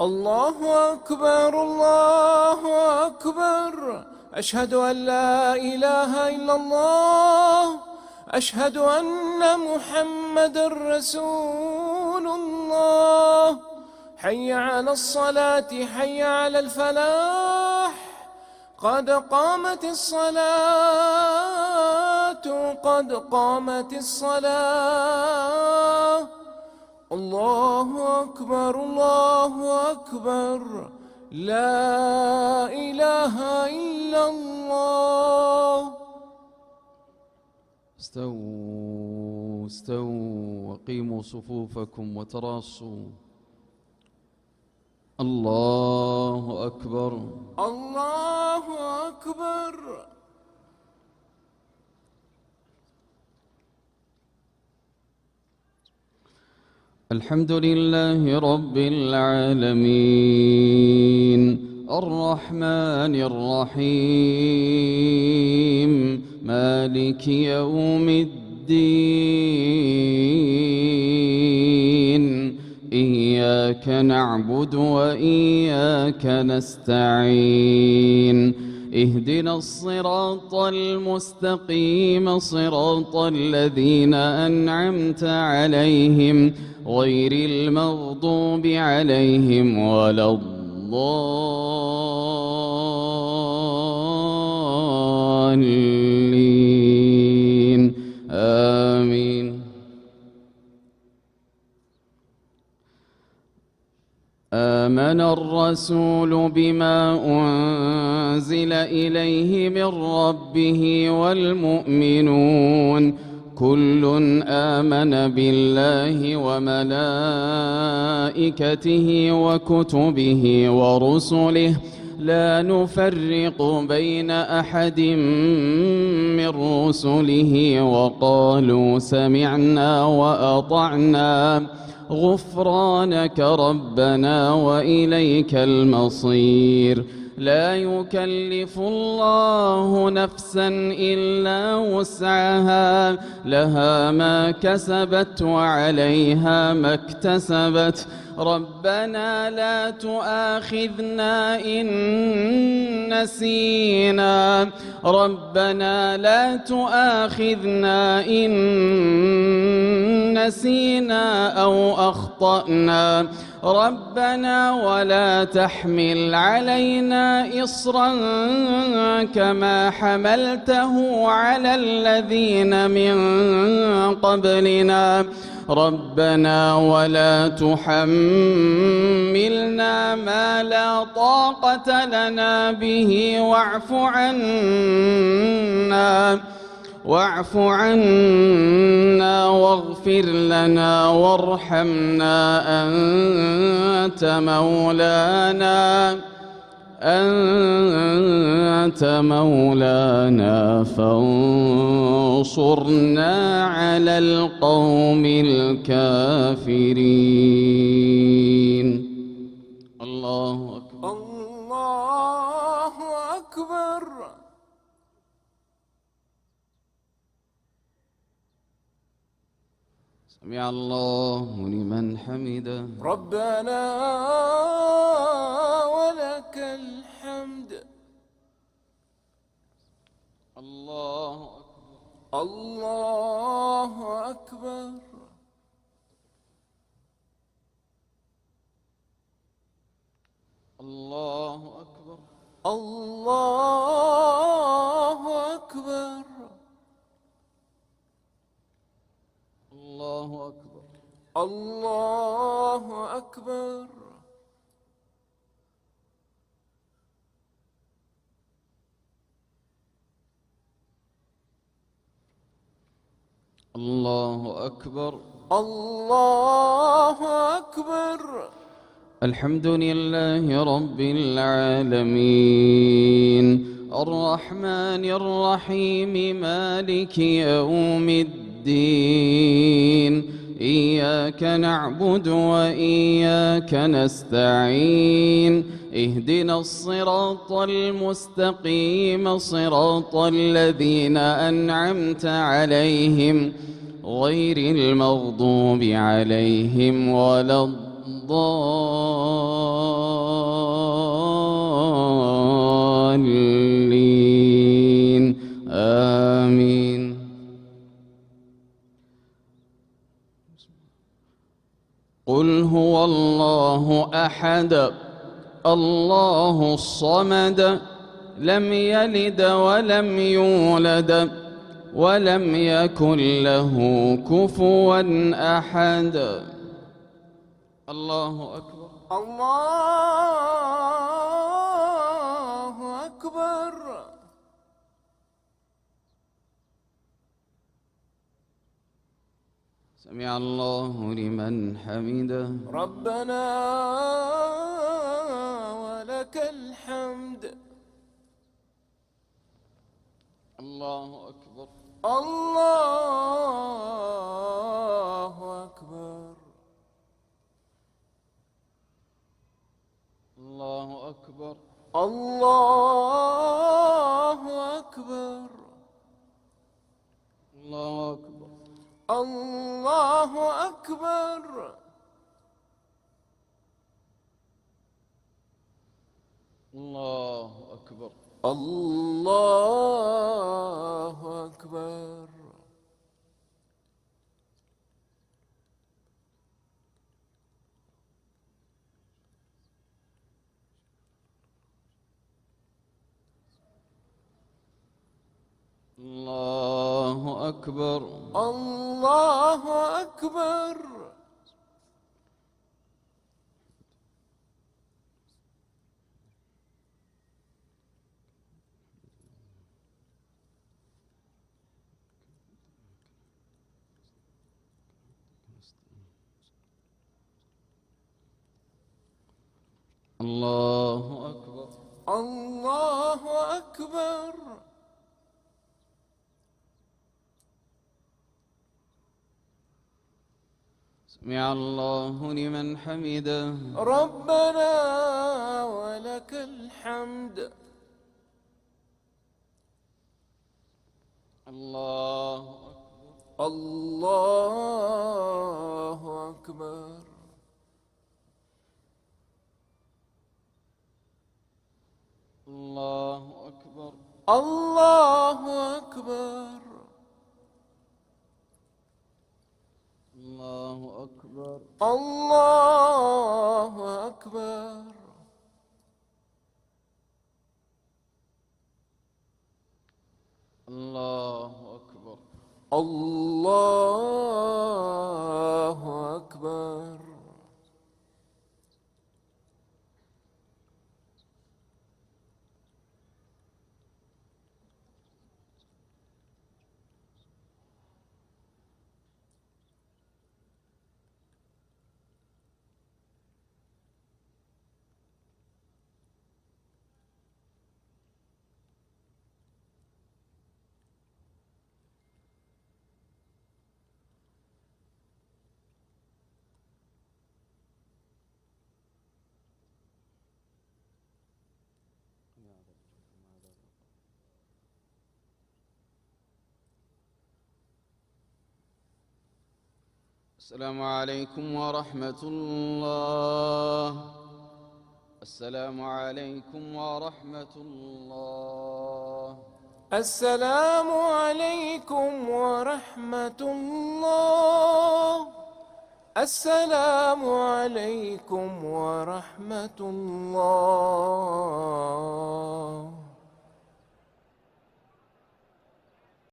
الله أكبر الله أكبر. أشهد أن لا إله إلا الله. أشهد أن محمدًا رسول الله. حي على الصلاة حي على الفلاح. قد قامت الصلاة قد قامت الصلاة. الله أكبر الله أكبر. لا إله إلا الله. استووا استووا وقيموا صفوفكم وتراصوا. الله أكبر الله أكبر. الحمد لله رب العالمين الرحمن الرحيم مالك يوم الدين إياك نعبد وإياك نستعين اهدنا الصراط المستقيم صراط الذين أنعمت عليهم غير المغضوب عليهم ولا الضالين آمين. آمن الرسول بما أنزل إليه من ربه والمؤمنون كل آمن بالله وملائكته وكتبه ورسله لا نفرق بين أحد من رسله وقالوا سمعنا وأطعنا غفرانك ربنا وإليك المصير. لا يكلف الله نفسا إلا وسعها لها ما كسبت وعليها ما اكتسبت. ربنا لا تؤاخذنا إن نسينا ربنا لا تؤاخذنا إن نسينا أو أخطأنا ربنا ولا تحمل علينا إصرا كما حملته على الذين من قبلنا ربنا ولا تحملنا ما لا طاقة لنا به واعف عنا واغفر لنا وارحمنا أنت مولانا فانصرنا على القوم الكافرين. الله أكبر الله أكبر. سمع الله لمن حمده. ربنا ولك الحمد. الله أكبر الله أكبر. الله أكبر الله أكبر. الله أكبر الله أكبر. الله أكبر الله أكبر. الحمد لله رب العالمين الرحمن الرحيم مالك يوم الدين إياك نعبد وإياك نستعين اهدنا الصراط المستقيم صراط الذين أنعمت عليهم غير المغضوب عليهم ولا الضالين قل هو الله أحد الله الصمد لم يلد ولم يولد ولم يكن له كفوا أحد. الله أكبر. الله أكبر. سمع الله لمن حمده. ربنا ولك الحمد. الله أكبر. الله أكبر. الله أكبر. الله أكبر. الله أكبر. الله أكبر. الله أكبر. الله أكبر. الله أكبر. الله أكبر. الله أكبر. الله أكبر. سمع الله لمن حمده. ربنا ولك الحمد. الله أكبر. الله أكبر. الله أكبر. الله أكبر. الله أكبر. الله أكبر. الله أكبر. الله أكبر. السلام عليكم ورحمة الله. السلام عليكم ورحمة الله. السلام عليكم ورحمة الله. السلام عليكم ورحمة الله.